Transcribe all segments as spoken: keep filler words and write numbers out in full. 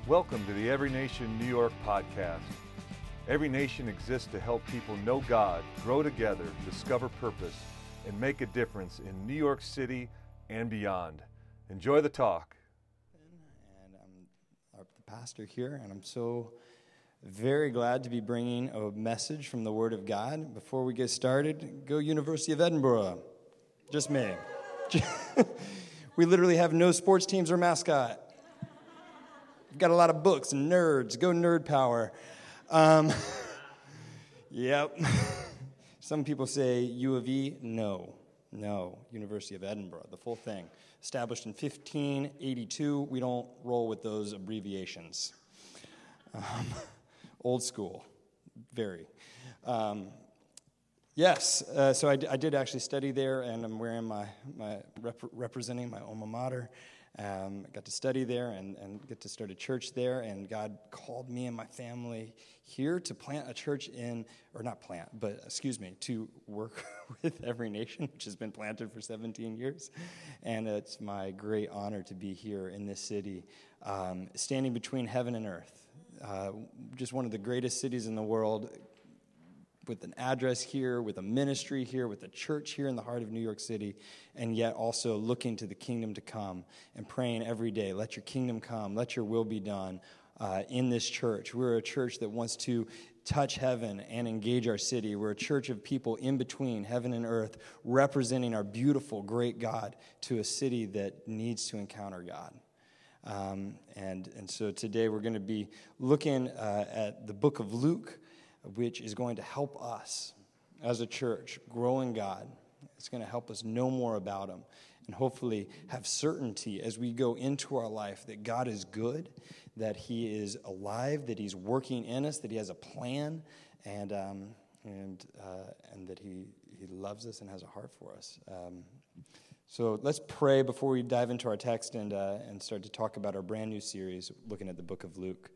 Welcome to the Every Nation New York podcast. Every Nation exists to help people know God, grow together, discover purpose, and make a difference in New York City and beyond. Enjoy the talk. And I'm the pastor here, and I'm so very glad to be bringing a message from the Word of God. Before we get started, go University of Edinburgh. Just me. We literally have no sports teams or mascot. We've got a lot of books and nerds. Go nerd power. Um, yep. Some people say U of E. No. No. University of Edinburgh. The full thing. Established in fifteen eighty-two. We don't roll with those abbreviations. Um, old school. Very. Um, yes. Uh, so I, d- I did actually study there, and I'm wearing my, my rep- representing my alma mater. Um, I got to study there and, and get to start a church there, and God called me and my family here to plant a church in, or not plant, but excuse me, to work with Every Nation, which has been planted for seventeen years. And it's my great honor to be here in this city, um, standing between heaven and earth. Uh, just one of the greatest cities in the world, with an address here, with a ministry here, with a church here in the heart of New York City, and yet also looking to the kingdom to come and praying every day, let your kingdom come, let your will be done uh, in this church. We're a church that wants to touch heaven and engage our city. We're a church of people in between heaven and earth, representing our beautiful, great God to a city that needs to encounter God. Um, and, and so today we're going to be looking uh, at the book of Luke, which is going to help us as a church grow in God. It's going to help us know more about Him and hopefully have certainty as we go into our life that God is good, that He is alive, that He's working in us, that He has a plan, and um, and uh, and that He He loves us and has a heart for us. Um, so let's pray before we dive into our text and uh, and start to talk about our brand new series, looking at the book of Luke.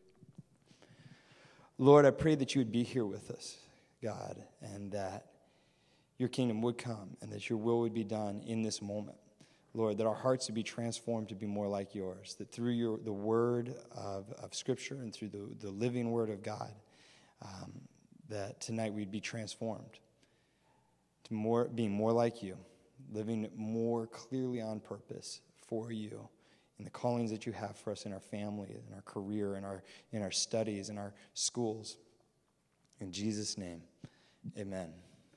Lord, I pray that you would be here with us, God, and that your kingdom would come and that your will would be done in this moment. Lord, that our hearts would be transformed to be more like yours, that through your the word of, of Scripture and through the, the living word of God, um, that tonight we'd be transformed to more being more like you, living more clearly on purpose for you, and the callings that you have for us in our family, in our career, in our in our studies, in our schools. In Jesus' name, amen.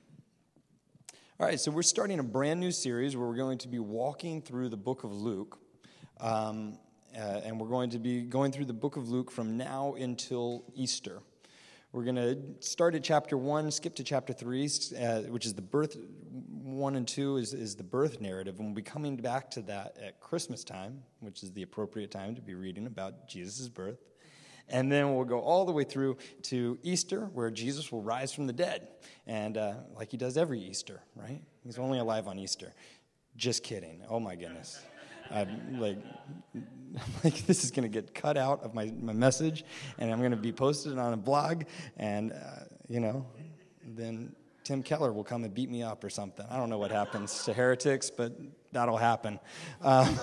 All right, so we're starting a brand new series where we're going to be walking through the book of Luke. Um, uh, and we're going to be going through the book of Luke from now until Easter. We're going to start at chapter one, skip to chapter three, uh, which is the birth. One and two is, is the birth narrative, and we'll be coming back to that at Christmas time, which is the appropriate time to be reading about Jesus' birth. And then we'll go all the way through to Easter, where Jesus will rise from the dead, and uh, like he does every Easter, right? He's only alive on Easter. Just kidding. Oh, my goodness. I'm like, like this is going to get cut out of my, my message, and I'm going to be posted on a blog, and, uh, you know, then Tim Keller will come and beat me up or something. I don't know what happens to heretics, but that'll happen. Um,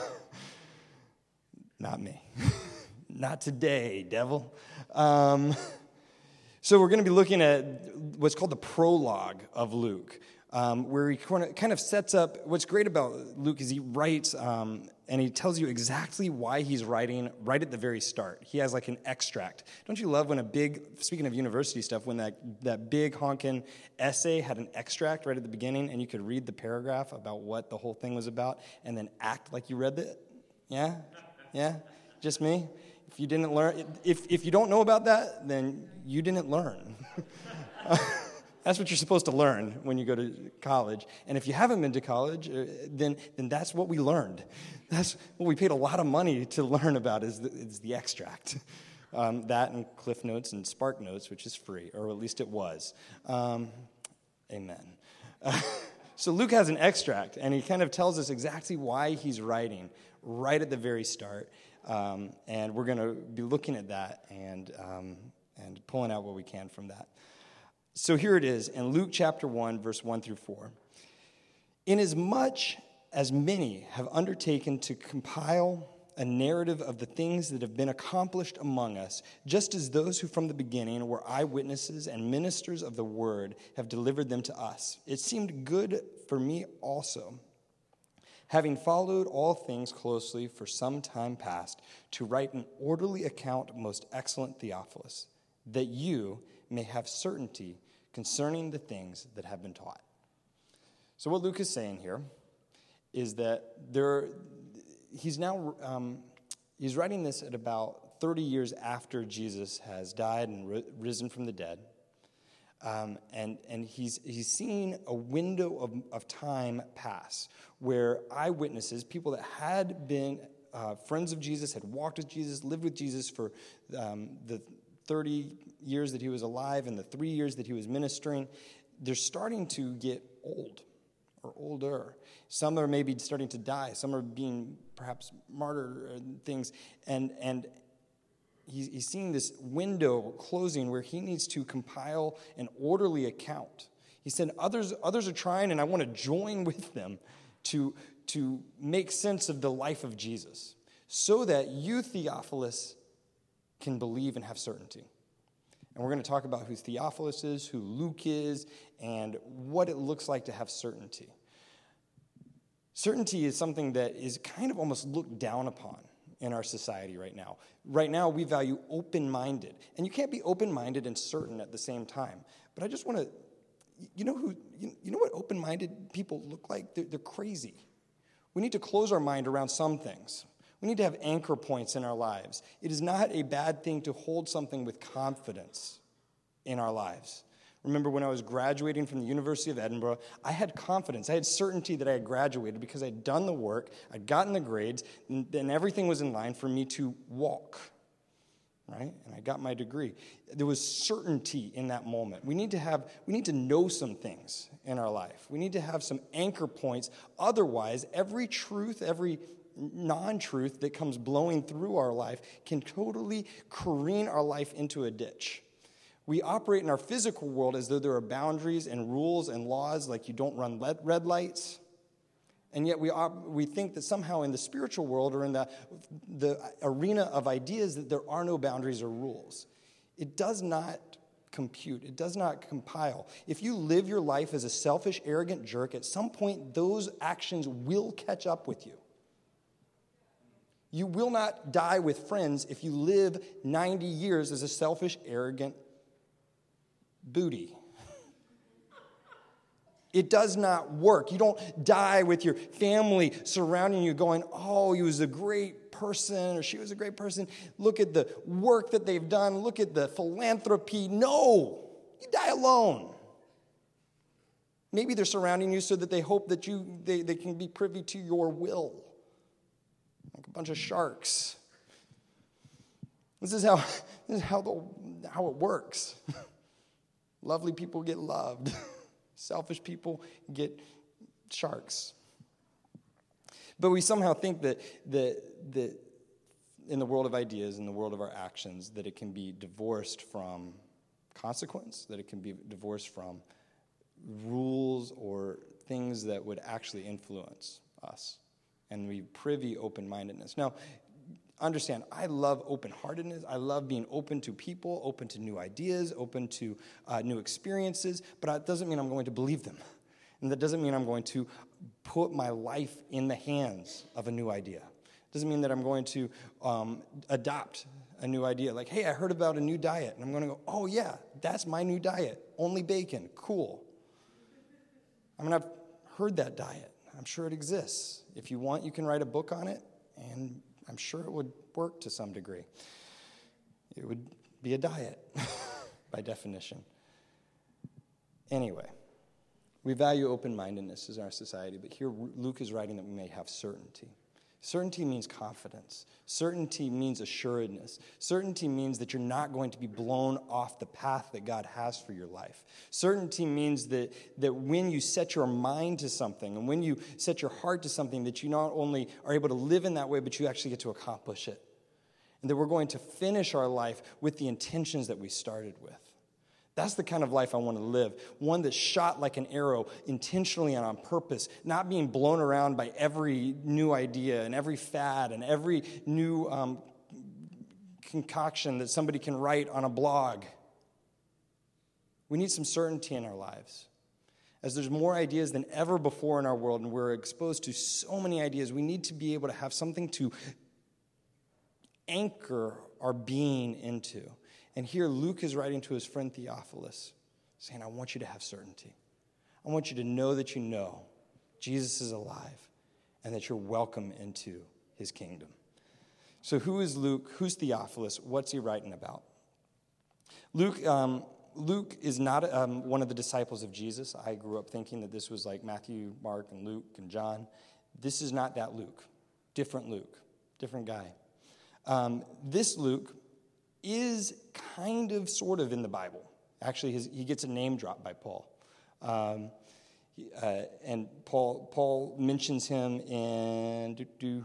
not me. Not today, devil. Um, so we're going to be looking at what's called the prologue of Luke, um, where he kind of sets up. What's great about Luke is he writes, um, and he tells you exactly why he's writing right at the very start. He has like an extract. Don't you love when a big, speaking of university stuff, when that, that big honkin' essay had an extract right at the beginning, and you could read the paragraph about what the whole thing was about, and then act like you read it? Yeah? Yeah? Just me? If you didn't learn, if if you don't know about that, then you didn't learn. That's what you're supposed to learn when you go to college. And if you haven't been to college, then then that's what we learned. That's what we paid a lot of money to learn about is the, is the extract. Um, that and Cliff Notes and Spark Notes, which is free, or at least it was. Um, amen. Uh, so Luke has an extract, and he kind of tells us exactly why he's writing right at the very start. Um, and we're going to be looking at that and um, and pulling out what we can from that. So here it is in Luke chapter one, verse one through four. Inasmuch as many have undertaken to compile a narrative of the things that have been accomplished among us, just as those who from the beginning were eyewitnesses and ministers of the word have delivered them to us. It seemed good for me also, having followed all things closely for some time past, to write an orderly account, most excellent Theophilus, that you may have certainty concerning the things that have been taught. So what Luke is saying here is that there, he's now, um, he's writing this at about thirty years after Jesus has died and ri- risen from the dead. Um, and and he's he's seeing a window of, of time pass where eyewitnesses, people that had been uh, friends of Jesus, had walked with Jesus, lived with Jesus for um, the thirty years that he was alive and the three years that he was ministering, they're starting to get old or older. Some are maybe starting to die. Some are being perhaps martyred and things. And and he's, he's seeing this window closing where he needs to compile an orderly account. He said, others others are trying, and I want to join with them to, to make sense of the life of Jesus so that you, Theophilus, can believe and have certainty. And we're going to talk about who Theophilus is, who Luke is, and what it looks like to have certainty. Certainty is something that is kind of almost looked down upon in our society right now. Right now, we value open-minded. And you can't be open-minded and certain at the same time. But I just want to, you know who, you, you know what open-minded people look like? They're, they're crazy. We need to close our mind around some things. We need to have anchor points in our lives. It is not a bad thing to hold something with confidence in our lives. Remember when I was graduating from the University of Edinburgh, I had confidence. I had certainty that I had graduated because I had done the work, I'd gotten the grades, and, and everything was in line for me to walk, right? And I got my degree. There was certainty in that moment. We need to have, we need to know some things in our life. We need to have some anchor points. Otherwise, every truth, every non-truth that comes blowing through our life can totally careen our life into a ditch. We operate in our physical world as though there are boundaries and rules and laws, like you don't run red lights. And yet we op- we think that somehow in the spiritual world or in the, the arena of ideas that there are no boundaries or rules. It does not compute. It does not compile. If you live your life as a selfish, arrogant jerk, at some point those actions will catch up with you. You will not die with friends if you live ninety years as a selfish, arrogant booty. It does not work. You don't die with your family surrounding you going, oh, he was a great person or she was a great person. Look at the work that they've done. Look at the philanthropy. No, you die alone. Maybe they're surrounding you so that they hope that you they, they can be privy to your will. Like a bunch of sharks. This is how this is how the how it works. Lovely people get loved. Selfish people get sharks. But we somehow think that that that in the world of ideas, in the world of our actions, that it can be divorced from consequence, that it can be divorced from rules or things that would actually influence us. And we privy open-mindedness. Now, understand, I love open-heartedness. I love being open to people, open to new ideas, open to uh, new experiences, but that doesn't mean I'm going to believe them. And that doesn't mean I'm going to put my life in the hands of a new idea. It doesn't mean that I'm going to um, adopt a new idea. Like, hey, I heard about a new diet, and I'm going to go, oh, yeah, that's my new diet. Only bacon. Cool. I mean, I've heard that diet. I'm sure it exists. If you want, you can write a book on it, and I'm sure it would work to some degree. It would be a diet, by definition. Anyway, we value open-mindedness in our society, but here Luke is writing that we may have certainty. Certainty means confidence. Certainty means assuredness. Certainty means that you're not going to be blown off the path that God has for your life. Certainty means that, that when you set your mind to something and when you set your heart to something, that you not only are able to live in that way, but you actually get to accomplish it. And that we're going to finish our life with the intentions that we started with. That's the kind of life I want to live. One that's shot like an arrow, intentionally and on purpose, not being blown around by every new idea and every fad and every new um, concoction that somebody can write on a blog. We need some certainty in our lives. As there's more ideas than ever before in our world, and we're exposed to so many ideas, we need to be able to have something to anchor our being into. And here Luke is writing to his friend Theophilus, saying, I want you to have certainty. I want you to know that you know Jesus is alive and that you're welcome into his kingdom. So who is Luke? Who's Theophilus? What's he writing about? Luke... Um, Luke is not um, one of the disciples of Jesus. I grew up thinking that this was like Matthew, Mark, and Luke, and John. This is not that Luke. Different Luke. Different guy. Um, this Luke is kind of, sort of in the Bible. Actually, his, he gets a name drop by Paul. Um, he, uh, and Paul Paul mentions him in... Doo, doo,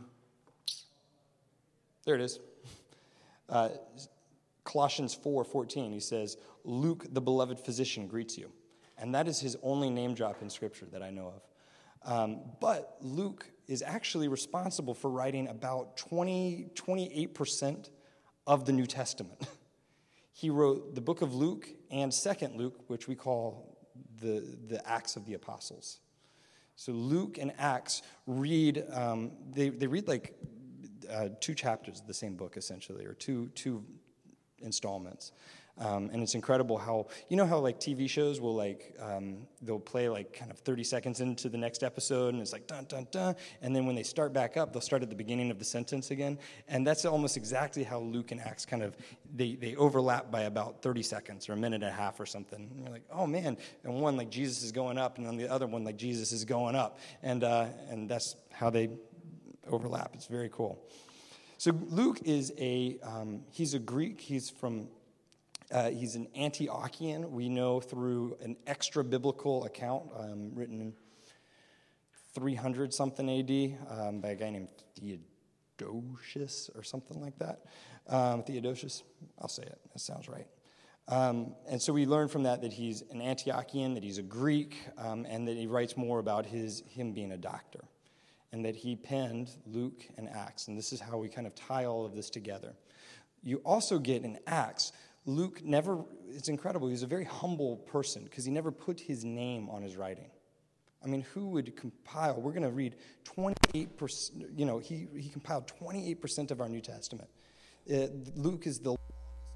there it is. Uh, Colossians four fourteen, he says, Luke, the beloved physician, greets you. And that is his only name drop in Scripture that I know of. Um, but Luke is actually responsible for writing about twenty, twenty-eight percent of the New Testament. He wrote the book of Luke and Second Luke, which we call the, the Acts of the Apostles. So Luke and Acts read, um, they, they read like uh, two chapters of the same book, essentially, or two two installments. Um, and it's incredible how, you know how like T V shows will like, um, they'll play like kind of thirty seconds into the next episode and it's like dun, dun, dun. And then when they start back up, they'll start at the beginning of the sentence again. And that's almost exactly how Luke and Acts kind of, they, they overlap by about thirty seconds or a minute and a half or something. And you're like, oh man. And one like Jesus is going up and then the other one like Jesus is going up. And, uh, and that's how they overlap. It's very cool. So Luke is a, um, he's a Greek. He's from, uh, he's an Antiochian. We know through an extra biblical account um, written in three hundred something A D um, by a guy named Theodosius or something like that. Um, Theodosius, I'll say it. That sounds right. Um, and so we learn from that that he's an Antiochian, that he's a Greek, um, and that he writes more about his him being a doctor. And that he penned Luke and Acts. And this is how we kind of tie all of this together. You also get in Acts, Luke never, it's incredible, he's a very humble person because he never put his name on his writing. I mean, who would compile, we're going to read twenty-eight percent, you know, he, he compiled twenty-eight percent of our New Testament. Uh, Luke is the,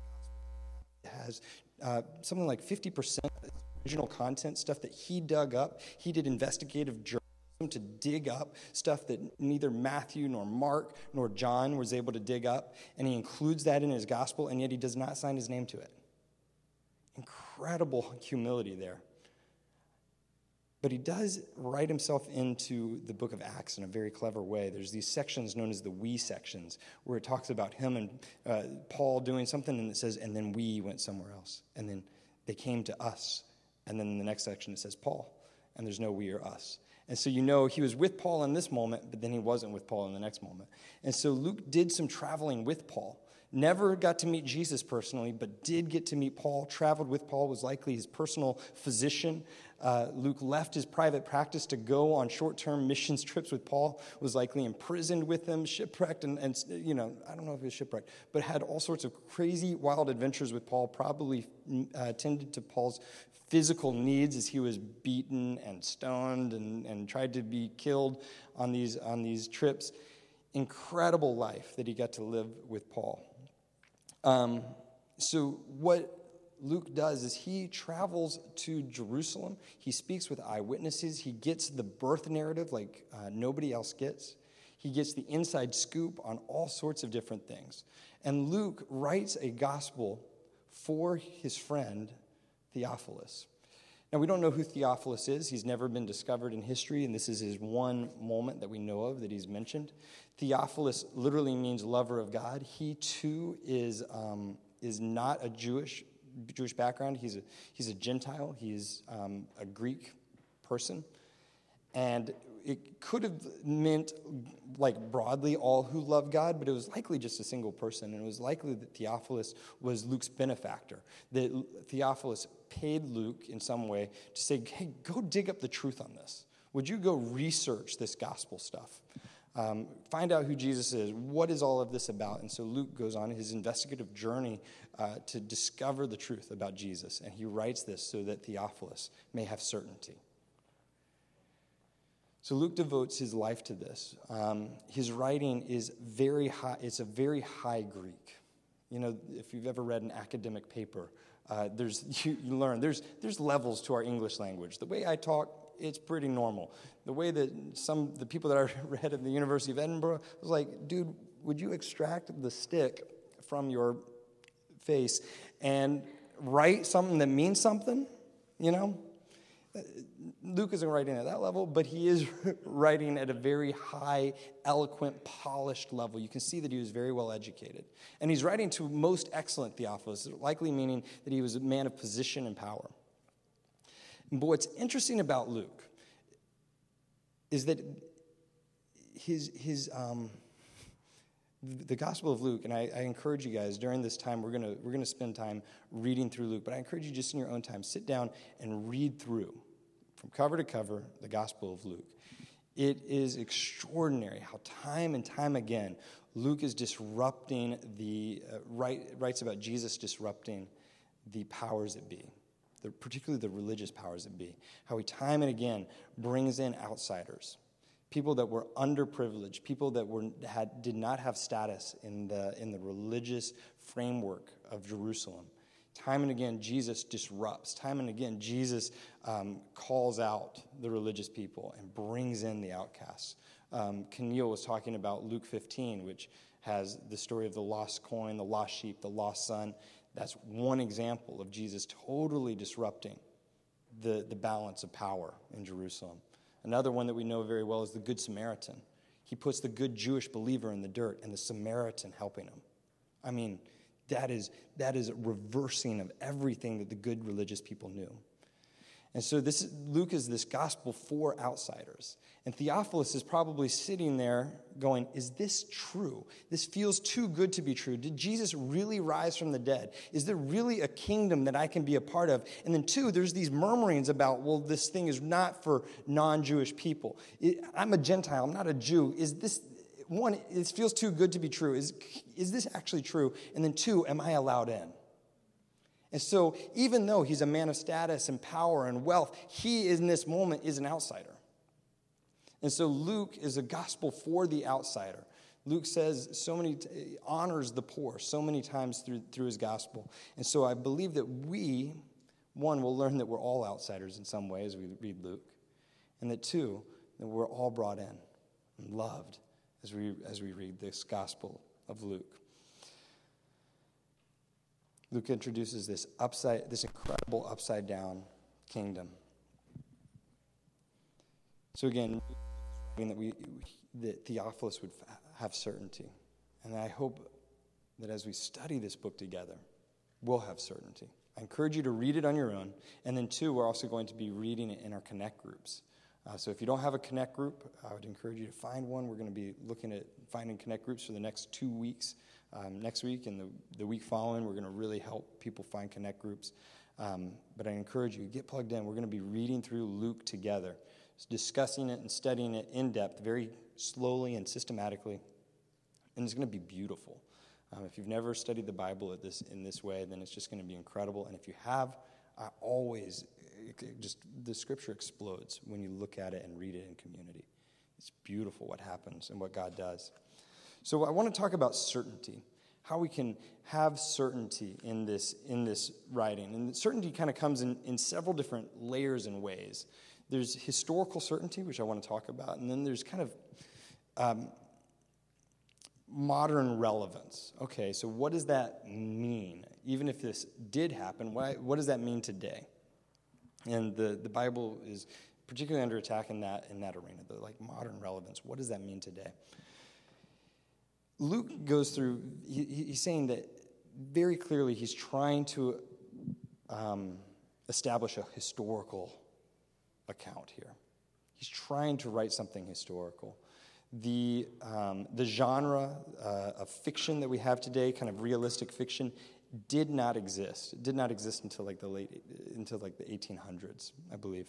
has uh, something like fifty percent original content, stuff that he dug up. He did investigative journalism to dig up stuff that neither Matthew nor Mark nor John was able to dig up, and he includes that in his gospel, and yet he does not sign his name to it. Incredible humility there. But he does write himself into the book of Acts in a very clever way. There's these sections known as the we sections, where it talks about him and uh, Paul doing something, and it says, and then we went somewhere else, and then they came to us, and then in the next section it says Paul, and there's no we or us. And so you know he was with Paul in this moment, but then he wasn't with Paul in the next moment. And so Luke did some traveling with Paul. Never got to meet Jesus personally, but did get to meet Paul, traveled with Paul, was likely his personal physician. Uh, Luke left his private practice to go on short-term missions trips with Paul, was likely imprisoned with him, shipwrecked, and, and you know, I don't know if he was shipwrecked, but had all sorts of crazy, wild adventures with Paul, probably uh, tended to Paul's physical needs as he was beaten and stoned and, and tried to be killed on these, on these trips. Incredible life that he got to live with Paul. Um, so what Luke does is he travels to Jerusalem. He speaks with eyewitnesses. He gets the birth narrative like uh, nobody else gets. He gets the inside scoop on all sorts of different things. And Luke writes a gospel for his friend Theophilus. Now, we don't know who Theophilus is. He's never been discovered in history, and this is his one moment that we know of that he's mentioned. Theophilus literally means lover of God. He, too, is um, is not a Jewish Jewish background. He's a, he's a Gentile. He's um, a Greek person. And it could have meant, like, broadly all who love God, but it was likely just a single person, and it was likely that Theophilus was Luke's benefactor, that Theophilus paid Luke in some way to say, hey, go dig up the truth on this. Would you go research this gospel stuff? Um, find out who Jesus is. What is all of this about? And so Luke goes on his investigative journey uh, to discover the truth about Jesus, and he writes this so that Theophilus may have certainty. So Luke devotes his life to this. Um, his writing is very high. It's a very high Greek. You know, if you've ever read an academic paper, uh, there's you, you learn there's there's levels to our English language. The way I talk, it's pretty normal. The way that some the people that I read at the University of Edinburgh was like, dude, would you extract the stick from your face and write something that means something? You know. Luke isn't writing at that level, but he is writing at a very high, eloquent, polished level. You can see that he was very well educated. And he's writing to most excellent Theophilus, likely meaning that he was a man of position and power. But what's interesting about Luke is that his, his um, the Gospel of Luke, and I, I encourage you guys, during this time, we're going we're gonna spend time reading through Luke, but I encourage you just in your own time, sit down and read through, from cover to cover, the Gospel of Luke. It is extraordinary how time and time again, Luke is disrupting the, uh, write, writes about Jesus disrupting the powers that be, the, particularly the religious powers that be, how he time and again brings in outsiders, people that were underprivileged, people that were had did not have status in the in the religious framework of Jerusalem. Time and again, Jesus disrupts. Time and again, Jesus um, calls out the religious people and brings in the outcasts. Um, Keneal was talking about Luke fifteen, which has the story of the lost coin, the lost sheep, the lost son. That's one example of Jesus totally disrupting the, the balance of power in Jerusalem. Another one that we know very well is the Good Samaritan. He puts the good Jewish believer in the dirt and the Samaritan helping him. I mean, that is that is a reversing of everything that the good religious people knew. And so this Luke is this gospel for outsiders. And Theophilus is probably sitting there going, is this true? This feels too good to be true. Did Jesus really rise from the dead? Is there really a kingdom that I can be a part of? And then two, there's these murmurings about, well, this thing is not for non-Jewish people. It, I'm a Gentile. I'm not a Jew. Is this, one, it feels too good to be true. Is, is this actually true? And then two, am I allowed in? And so even though he's a man of status and power and wealth, he in this moment is an outsider. And so Luke is a gospel for the outsider. Luke says so many, t- honors the poor so many times through, through his gospel. And so I believe that we, one, will learn that we're all outsiders in some way as we read Luke. And that two, that we're all brought in and loved as we, as we read this gospel of Luke. Luke introduces this upside, this incredible upside-down kingdom. So again, that we that Theophilus would have certainty, and I hope that as we study this book together, we'll have certainty. I encourage you to read it on your own, and then two, we're also going to be reading it in our Connect groups. Uh, so if you don't have a Connect group, I would encourage you to find one. We're going to be looking at finding Connect groups for the next two weeks. Um, next week and the, the week following, we're going to really help people find Connect groups. Um, but I encourage you, get plugged in. We're going to be reading through Luke together, discussing it and studying it in depth, very slowly and systematically. And it's going to be beautiful. Um, if you've never studied the Bible at this in this way, then it's just going to be incredible. And if you have, I always, it just the Scripture explodes when you look at it and read it in community. It's beautiful what happens and what God does. So I want to talk about certainty, how we can have certainty in this in this writing. And certainty kind of comes in, in several different layers and ways. There's historical certainty, which I want to talk about, and then there's kind of um, modern relevance. Okay, so what does that mean? Even if this did happen, why, what does that mean today? And the, the Bible is particularly under attack in that in that arena, the like modern relevance. What does that mean today? Luke goes through, he, he's saying that very clearly he's trying to um, establish a historical account here. He's trying to write something historical. The, um, the genre uh, of fiction that we have today, kind of realistic fiction, did not exist. It did not exist until like the late, until like the eighteen hundreds, I believe.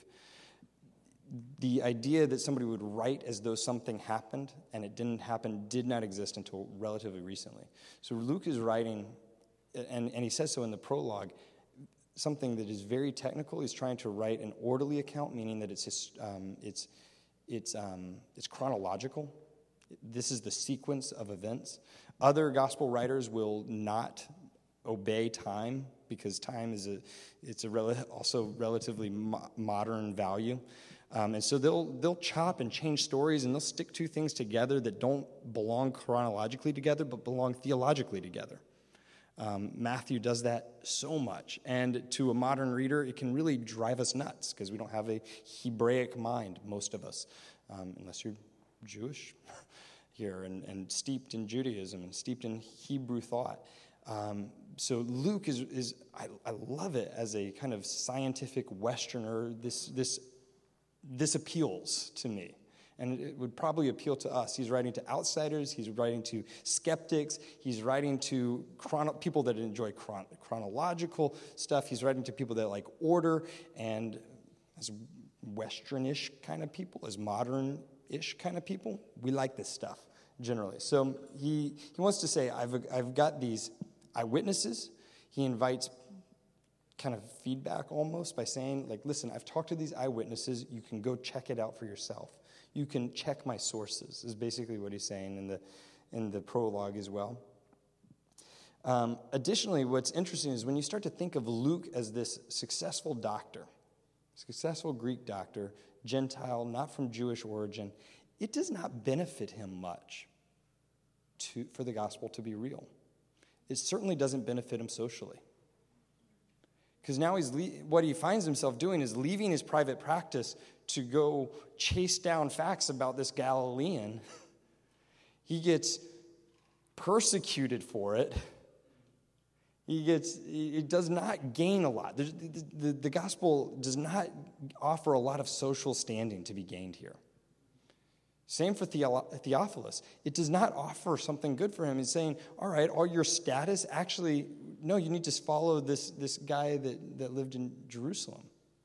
The idea that somebody would write as though something happened and it didn't happen did not exist until relatively recently. So Luke is writing, and, and he says so in the prologue, something that is very technical. He's trying to write an orderly account, meaning that it's his, um, it's it's um, it's chronological. This is the sequence of events. Other gospel writers will not obey time because time is a it's a rel- also relatively mo- modern value, um, and so they'll they'll chop and change stories and they'll stick two things together that don't belong chronologically together but belong theologically together. Um, Matthew does that so much, and to a modern reader, it can really drive us nuts because we don't have a Hebraic mind, most of us, um, unless you're Jewish here and, and steeped in Judaism and steeped in Hebrew thought. Um, so Luke is, is I, I love it as a kind of scientific Westerner. This, this, this appeals to me. And it would probably appeal to us. He's writing to outsiders. He's writing to skeptics. He's writing to chrono- people that enjoy chron- chronological stuff. He's writing to people that like order. And as Westernish kind of people, as modern-ish kind of people, we like this stuff generally. So he, he wants to say, I've, I've got these eyewitnesses. He invites kind of feedback almost by saying, like, listen, I've talked to these eyewitnesses. You can go check it out for yourself. You can check my sources, is basically what he's saying in the in the prologue as well. Um, additionally, what's interesting is when you start to think of Luke as this successful doctor, successful Greek doctor, Gentile, not from Jewish origin, it does not benefit him much to, for the gospel to be real. It certainly doesn't benefit him socially. Because now he's le- what he finds himself doing is leaving his private practice to go chase down facts about this Galilean. He gets persecuted for it. He gets, it does not gain a lot. The, the, the, the gospel does not offer a lot of social standing to be gained here. Same for Theophilus. It does not offer something good for him. He's saying, all right, all your status, actually, no, you need to follow this, this guy that, that lived in Jerusalem.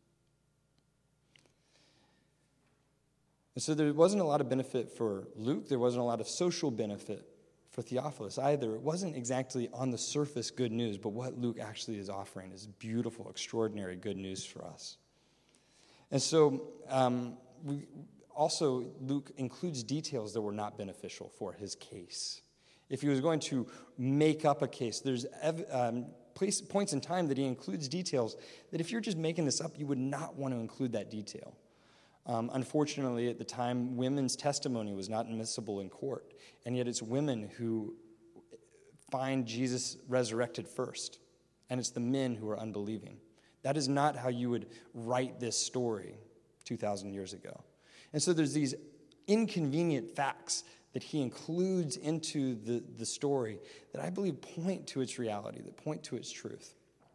And so there wasn't a lot of benefit for Luke. There wasn't a lot of social benefit for Theophilus either. It wasn't exactly on the surface good news, but what Luke actually is offering is beautiful, extraordinary good news for us. And so um, we, also Luke includes details that were not beneficial for his case. If he was going to make up a case, there's um, place, points in time that he includes details that if you're just making this up, you would not want to include that detail. Um, unfortunately, at the time, women's testimony was not admissible in court, and yet it's women who find Jesus resurrected first, and it's the men who are unbelieving. That is not how you would write this story two thousand years ago. And so there's these inconvenient facts that he includes into the, the story that I believe point to its reality, that point to its truth.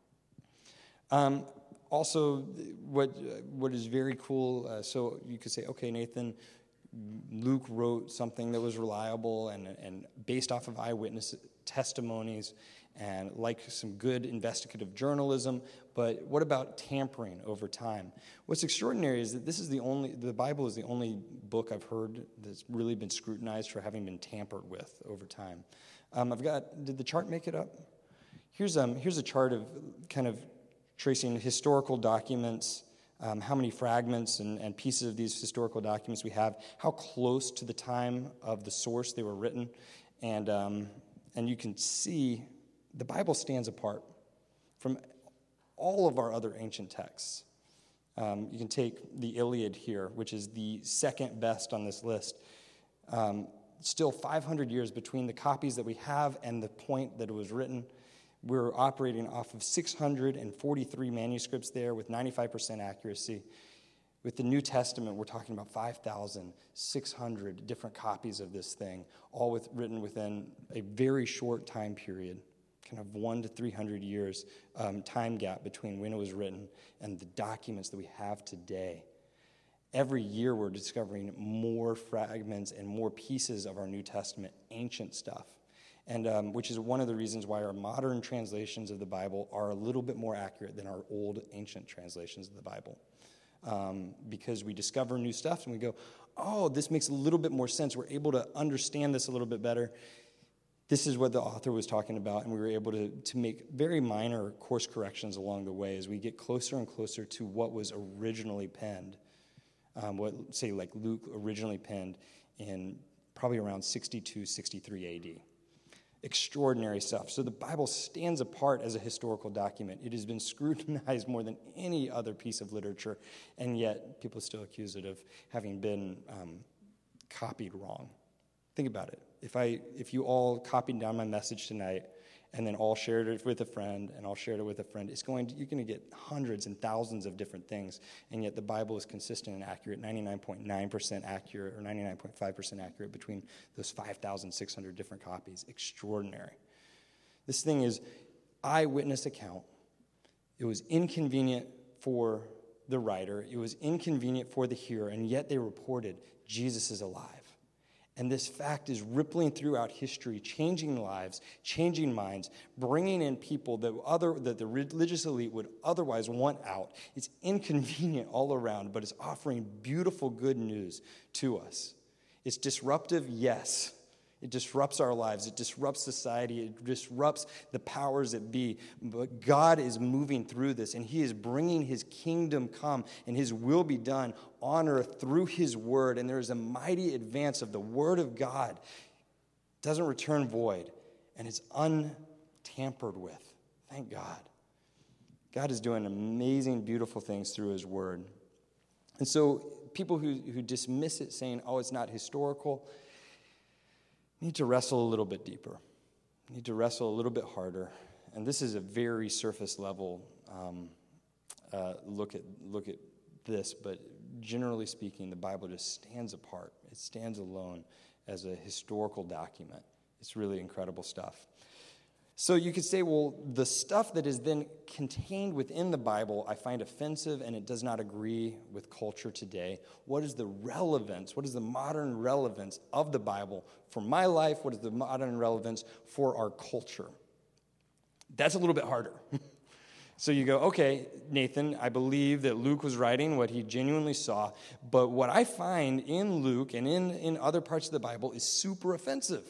Um, also, what what is very cool, uh, so you could say, okay, Nathan, Luke wrote something that was reliable and, and based off of eyewitness testimonies and like some good investigative journalism, but what about tampering over time? What's extraordinary is that this is the only, the Bible is the only book I've heard that's really been scrutinized for having been tampered with over time. Um, I've got, did the chart make it up? Here's, um, here's a chart of kind of tracing historical documents, um, how many fragments and, and pieces of these historical documents we have, how close to the time of the source they were written, and um, and you can see the Bible stands apart from all of our other ancient texts. Um, you can take the Iliad here, which is the second best on this list. Um, still five hundred years between the copies that we have and the point that it was written. We're operating off of six hundred forty-three manuscripts there with ninety-five percent accuracy. With the New Testament, we're talking about five thousand six hundred different copies of this thing, all with, written within a very short time period, kind of one to three hundred years um, time gap between when it was written and the documents that we have today. Every year we're discovering more fragments and more pieces of our New Testament, ancient stuff, and um, which is one of the reasons why our modern translations of the Bible are a little bit more accurate than our old ancient translations of the Bible. Um, because we discover new stuff and we go, oh, this makes a little bit more sense. We're able to understand this a little bit better. This is what the author was talking about, and we were able to, to make very minor course corrections along the way as we get closer and closer to what was originally penned. Um, what, say, like Luke originally penned in probably around sixty-two, sixty-three A D. Extraordinary stuff. So the Bible stands apart as a historical document. It has been scrutinized more than any other piece of literature, and yet people still accuse it of having been um, copied wrong. Think about it. If I, if you all copied down my message tonight and then all shared it with a friend, and all shared it with a friend, it's going to, you're going to get hundreds and thousands of different things, and yet the Bible is consistent and accurate, ninety-nine point nine percent accurate, or ninety-nine point five percent accurate between those five thousand six hundred different copies. Extraordinary. This thing is eyewitness account. It was inconvenient for the writer. It was inconvenient for the hearer, and yet they reported Jesus is alive. And this fact is rippling throughout history, changing lives, changing minds, bringing in people that other that the religious elite would otherwise want out. It's inconvenient all around, but it's offering beautiful good news to us. It's disruptive, yes. It disrupts our lives. It disrupts society. It disrupts the powers that be. But God is moving through this, and he is bringing his kingdom come, and his will be done on earth through his word. And there is a mighty advance of the word of God. It doesn't return void, and it's untampered with. Thank God. God is doing amazing, beautiful things through his word. And so people who, who dismiss it saying, oh, it's not historical, need to wrestle a little bit deeper, need to wrestle a little bit harder. And this is a very surface level um, uh, look at look at this, but generally speaking, the Bible just stands apart. It stands alone as a historical document. It's really incredible stuff. So you could say, well, the stuff that is then contained within the Bible I find offensive and it does not agree with culture today. What is the relevance? What is the modern relevance of the Bible for my life? What is the modern relevance for our culture? That's a little bit harder. So you go, okay, Nathan, I believe that Luke was writing what he genuinely saw, but what I find in Luke and in, in other parts of the Bible is super offensive.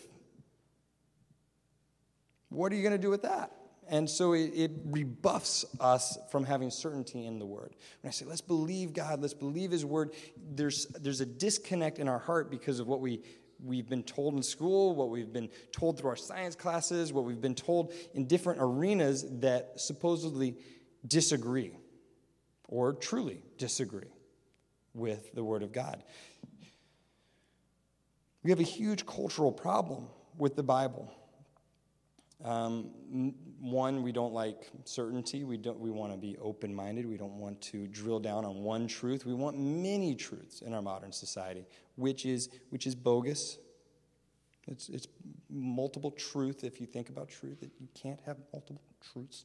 What are you going to do with that? And so it, it rebuffs us from having certainty in the word. When I say, let's believe God, let's believe his word, there's there's a disconnect in our heart because of what we, we've been told in school, what we've been told through our science classes, what we've been told in different arenas that supposedly disagree or truly disagree with the word of God. We have a huge cultural problem with the Bible. Um, one, we don't like certainty. We don't. We want to be open-minded. We don't want to drill down on one truth. We want many truths in our modern society, which is which is bogus. It's it's multiple truth. If you think about truth, that you can't have multiple truths.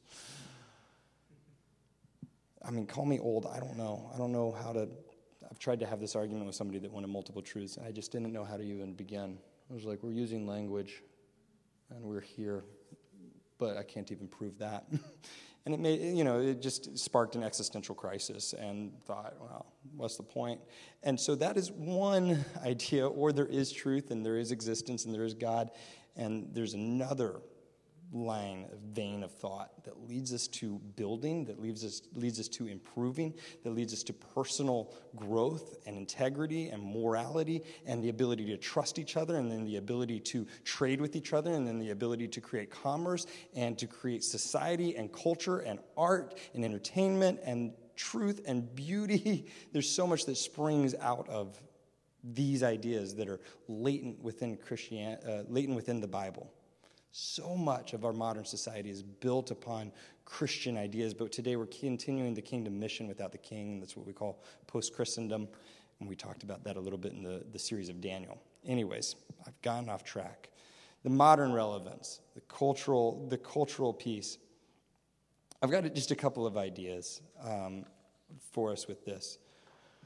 I mean, call me old. I don't know. I don't know how to. I've tried to have this argument with somebody that wanted multiple truths, and I just didn't know how to even begin. I was like, we're using language, and we're here. But I can't even prove that. And it made, you know, it just sparked an existential crisis and thought, well, what's the point? And so that is one idea, or there is truth and there is existence and there is God. And there's another line, a vein of thought that leads us to building, that leads us leads us to improving, that leads us to personal growth and integrity and morality and the ability to trust each other and then the ability to trade with each other and then the ability to create commerce and to create society and culture and art and entertainment and truth and beauty. There's so much that springs out of these ideas that are latent within Christian, uh, latent within the Bible. So much of our modern society is built upon Christian ideas, but today we're continuing the kingdom mission without the king. That's what we call post-Christendom, and we talked about that a little bit in the, the series of Daniel. Anyways, I've gotten off track. The modern relevance, the cultural, the cultural piece. I've got just a couple of ideas um, for us with this.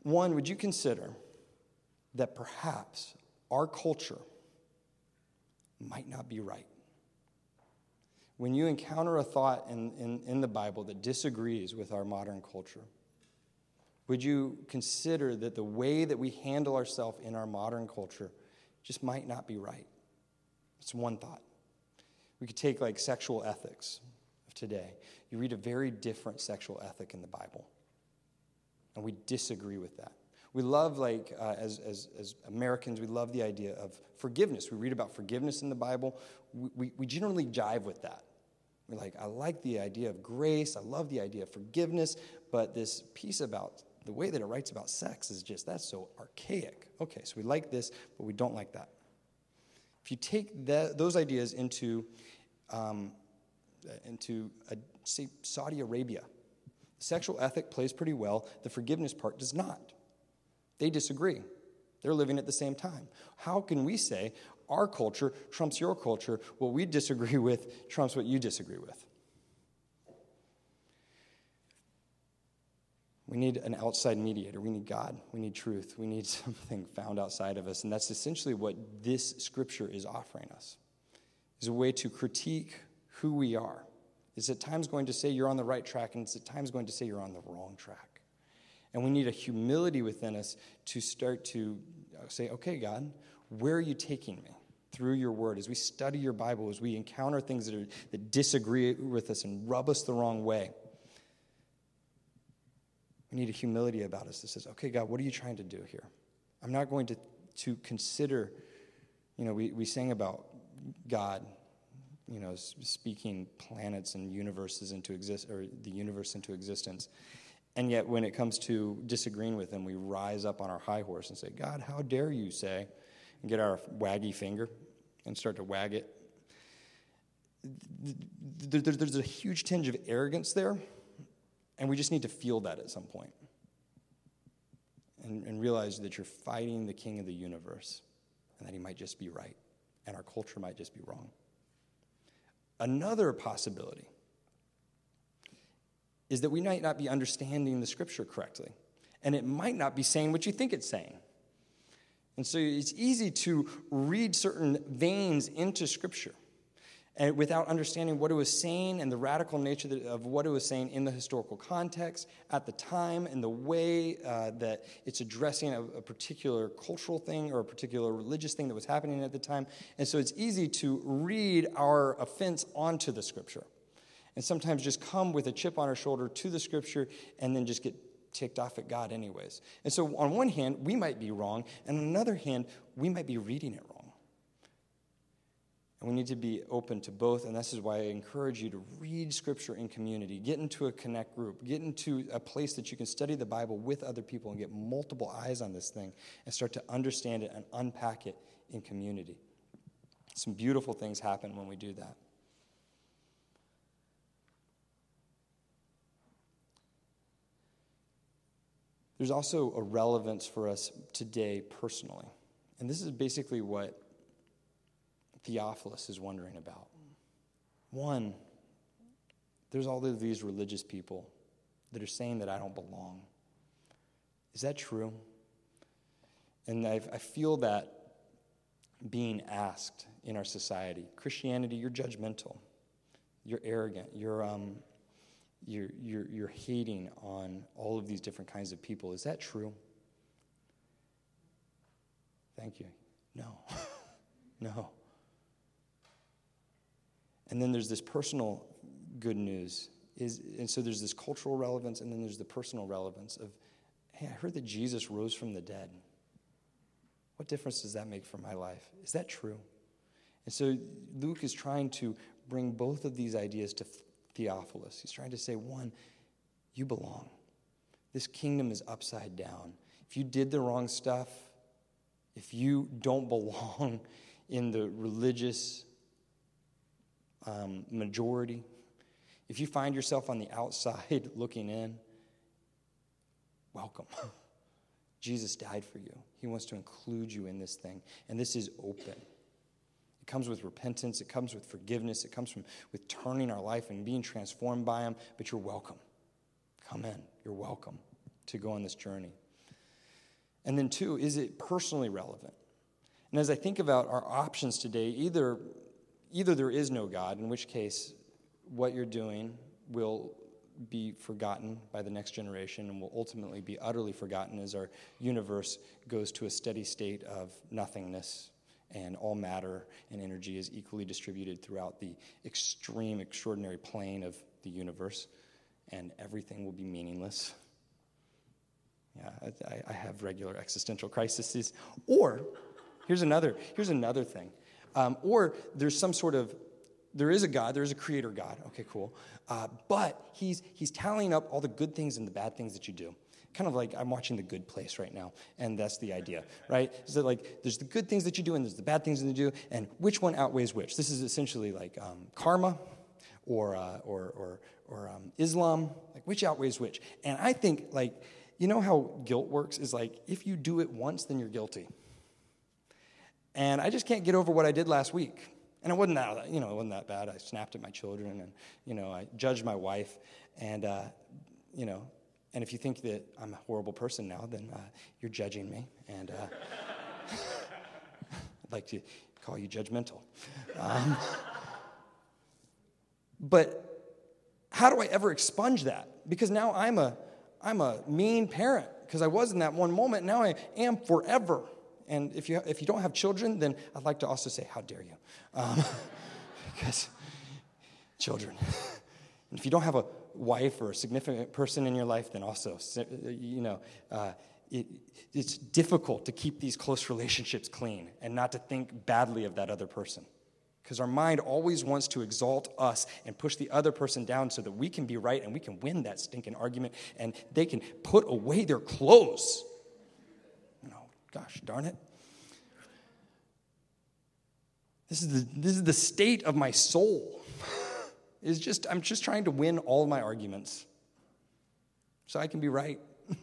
One, would you consider that perhaps our culture might not be right? When you encounter a thought in, in, in the Bible that disagrees with our modern culture, would you consider that the way that we handle ourselves in our modern culture just might not be right? It's one thought. We could take like sexual ethics of today. You read a very different sexual ethic in the Bible, and we disagree with that. We love, like, uh, as, as, as Americans, we love the idea of forgiveness. We read about forgiveness in the Bible. We, we, we generally jive with that. We're like, I like the idea of grace. I love the idea of forgiveness. But this piece about the way that it writes about sex is just, that's so archaic. Okay, so we like this, but we don't like that. If you take that, those ideas into, um, into a, say, Saudi Arabia, the sexual ethic plays pretty well. The forgiveness part does not. They disagree. They're living at the same time. How can we say our culture trumps your culture? What we disagree with trumps what you disagree with. We need an outside mediator. We need God. We need truth. We need something found outside of us. And that's essentially what this scripture is offering us, is a way to critique who we are. It's at times going to say you're on the right track, and it's at times going to say you're on the wrong track. And we need a humility within us to start to say, okay, God, where are you taking me through your word? As we study your Bible, as we encounter things that, are, that disagree with us and rub us the wrong way, we need a humility about us that says, okay, God, what are you trying to do here? I'm not going to, to consider, you know, we, we sang about God, you know, speaking planets and universes into exist, or the universe into existence. And yet when it comes to disagreeing with him, we rise up on our high horse and say, God, how dare you say, and get our waggy finger and start to wag it. There's a huge tinge of arrogance there, and we just need to feel that at some point and, and realize that you're fighting the king of the universe and that he might just be right, and our culture might just be wrong. Another possibility is that we might not be understanding the scripture correctly, and it might not be saying what you think it's saying. And so it's easy to read certain veins into scripture and without understanding what it was saying and the radical nature of what it was saying in the historical context at the time and the way uh, that it's addressing a, a particular cultural thing or a particular religious thing that was happening at the time. And so it's easy to read our offense onto the scripture, and sometimes just come with a chip on our shoulder to the scripture and then just get ticked off at God anyways. And so on one hand, we might be wrong, and on another hand, we might be reading it wrong. And we need to be open to both, and this is why I encourage you to read scripture in community. Get into a connect group. Get into a place that you can study the Bible with other people and get multiple eyes on this thing and start to understand it and unpack it in community. Some beautiful things happen when we do that. There's also a relevance for us today personally. And this is basically what Theophilus is wondering about. One, there's all of these religious people that are saying that I don't belong. Is that true? And I've, I feel that being asked in our society. Christianity, you're judgmental. You're arrogant. You're... um. You're, you're, you're hating on all of these different kinds of people. Is that true? Thank you. No. No. And then there's this personal good news. Is, and so there's this cultural relevance, and then there's the personal relevance of, hey, I heard that Jesus rose from the dead. What difference does that make for my life? Is that true? And so Luke is trying to bring both of these ideas to Theophilus. He's trying to say, one, you belong. This kingdom is upside down. If you did the wrong stuff, if you don't belong in the religious um, majority, if you find yourself on the outside looking in, welcome. Jesus died for you. He wants to include you in this thing, and this is open. It comes with repentance. It comes with forgiveness. It comes from with turning our life and being transformed by him. But you're welcome. Come in. You're welcome to go on this journey. And then two, is it personally relevant? And as I think about our options today, either, either there is no God, in which case what you're doing will be forgotten by the next generation and will ultimately be utterly forgotten as our universe goes to a steady state of nothingness and all matter and energy is equally distributed throughout the extreme, extraordinary plane of the universe, and everything will be meaningless. Yeah, I, I have regular existential crises. Or, here's another, here's another thing. Um, or there's some sort of There is a God, there is a creator God. Okay, cool. Uh, but he's he's tallying up all the good things and the bad things that you do. Kind of like I'm watching The Good Place right now, and that's the idea, right? So like there's the good things that you do and there's the bad things that you do, and which one outweighs which? This is essentially like um, karma or uh, or or, or um, Islam. Like which outweighs which? And I think like, you know how guilt works is like if you do it once, then you're guilty. And I just can't get over what I did last week. And it wasn't that, you know, it wasn't that bad. I snapped at my children and, you know, I judged my wife. And, uh, you know, and if you think that I'm a horrible person now, then uh, you're judging me. And uh, I'd like to call you judgmental. Um, but how do I ever expunge that? Because now I'm a, I'm a mean parent because I was in that one moment. Now I am forever. And if you if you don't have children, then I'd like to also say, how dare you? Um, because children. And if you don't have a wife or a significant person in your life, then also, you know, uh, it, it's difficult to keep these close relationships clean and not to think badly of that other person. Because our mind always wants to exalt us and push the other person down so that we can be right and we can win that stinking argument and they can put away their clothes. Gosh darn it. This is the this is the state of my soul. Is just I'm just trying to win all of my arguments so I can be right.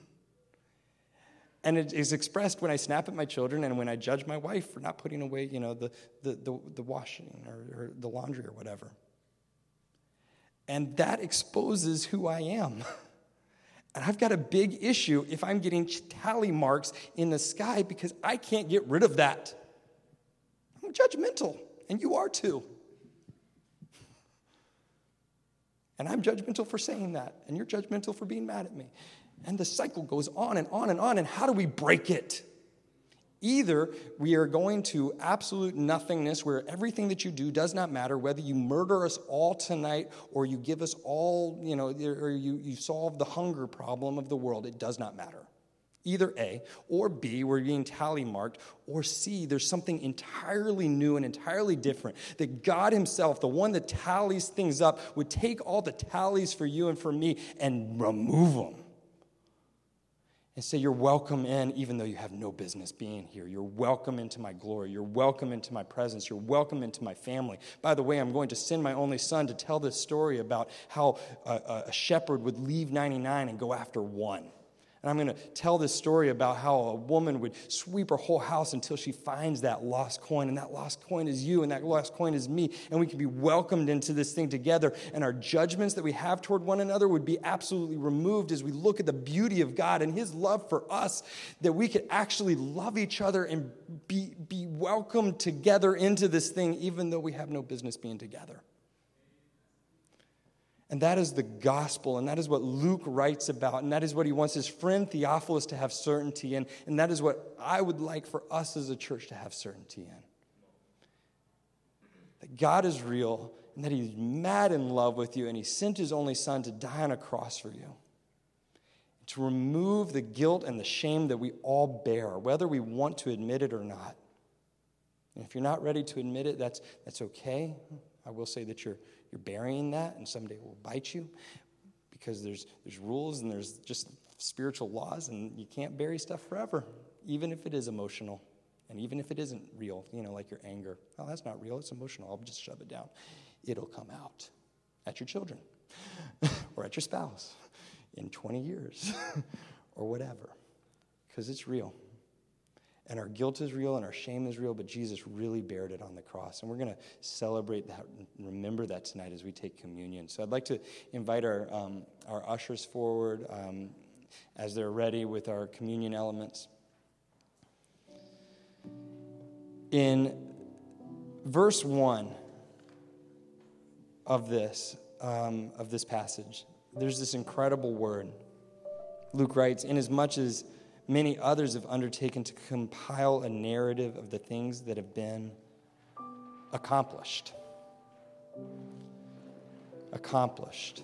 And it is expressed when I snap at my children and when I judge my wife for not putting away, you know, the the the, the washing or, or the laundry or whatever. And that exposes who I am. And I've got a big issue if I'm getting tally marks in the sky because I can't get rid of that. I'm judgmental, and you are too. And I'm judgmental for saying that, and you're judgmental for being mad at me. And the cycle goes on and on and on, and how do we break it? Either we are going to absolute nothingness where everything that you do does not matter, whether you murder us all tonight or you give us all, you know, or you, you solve the hunger problem of the world. It does not matter. Either A, or B, we're being tally marked, or C, there's something entirely new and entirely different. That God himself, the one that tallies things up, would take all the tallies for you and for me and remove them. And say, you're welcome in even though you have no business being here. You're welcome into my glory. You're welcome into my presence. You're welcome into my family. By the way, I'm going to send my only son to tell this story about how a, a shepherd would leave ninety-nine and go after one. And I'm going to tell this story about how a woman would sweep her whole house until she finds that lost coin. And that lost coin is you, and that lost coin is me. And we can be welcomed into this thing together. And our judgments that we have toward one another would be absolutely removed as we look at the beauty of God and his love for us, that we could actually love each other and be, be welcomed together into this thing, even though we have no business being together. And that is the gospel, and that is what Luke writes about, and that is what he wants his friend Theophilus to have certainty in, and that is what I would like for us as a church to have certainty in. That God is real, and that he's mad in love with you, and he sent his only son to die on a cross for you, to remove the guilt and the shame that we all bear, whether we want to admit it or not. And if you're not ready to admit it, that's, that's okay. I will say that you're You're burying that, and someday it will bite you because there's there's rules and there's just spiritual laws, and you can't bury stuff forever, even if it is emotional and even if it isn't real, you know, like your anger. Oh, that's not real. It's emotional. I'll just shove it down. It'll come out at your children or at your spouse in twenty years or whatever, because it's real. And our guilt is real and our shame is real, but Jesus really bared it on the cross. And we're going to celebrate that and remember that tonight as we take communion. So I'd like to invite our um, our ushers forward um, as they're ready with our communion elements. In verse one of this, um, of this passage, there's this incredible word. Luke writes, "Inasmuch as many others have undertaken to compile a narrative of the things that have been accomplished." Accomplished.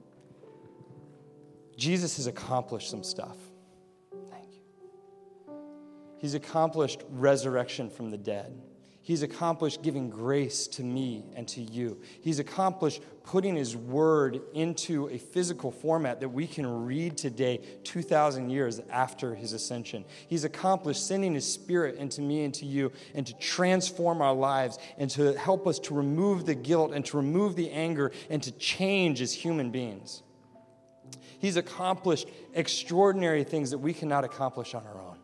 Jesus has accomplished some stuff. Thank you. He's accomplished resurrection from the dead. He's accomplished giving grace to me and to you. He's accomplished putting his word into a physical format that we can read today, two thousand years after his ascension. He's accomplished sending his spirit into me and to you and to transform our lives and to help us to remove the guilt and to remove the anger and to change as human beings. He's accomplished extraordinary things that we cannot accomplish on our own.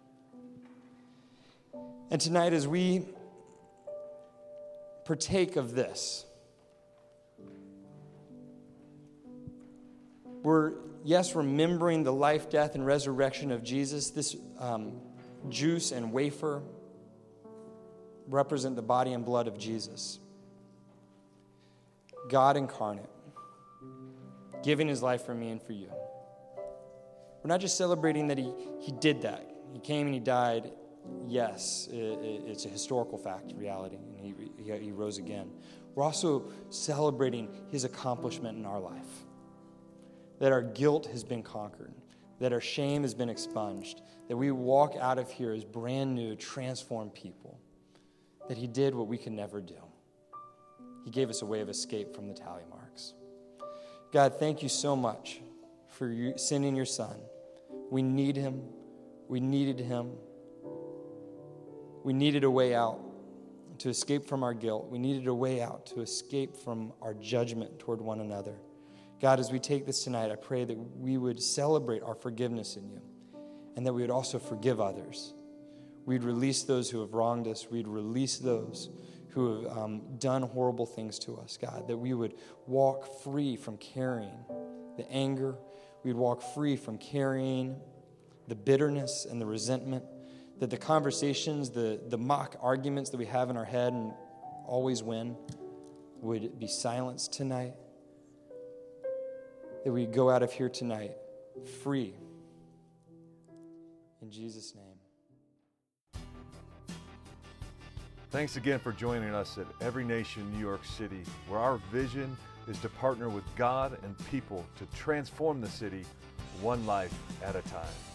And tonight, as we partake of this, we're, yes, remembering the life, death, and resurrection of Jesus. This um, juice and wafer represent the body and blood of Jesus. God incarnate, giving his life for me and for you. We're not just celebrating that he, he did that. He came and he died. Yes, it, it, it's a historical fact, reality, and he, he, he rose again. We're also celebrating his accomplishment in our life. That our guilt has been conquered, that our shame has been expunged, that we walk out of here as brand new, transformed people, that he did what we could never do. He gave us a way of escape from the tally marks. God, thank you so much for you sending your son. We need him. We needed him. We needed a way out to escape from our guilt. We needed a way out to escape from our judgment toward one another. God, as we take this tonight, I pray that we would celebrate our forgiveness in you and that we would also forgive others. We'd release those who have wronged us. We'd release those who have um, done horrible things to us, God, that we would walk free from carrying the anger. We'd walk free from carrying the bitterness and the resentment, that the conversations, the, the mock arguments that we have in our head and always win would be silenced tonight, that we go out of here tonight free. In Jesus' name. Thanks again for joining us at Every Nation New York City, where our vision is to partner with God and people to transform the city one life at a time.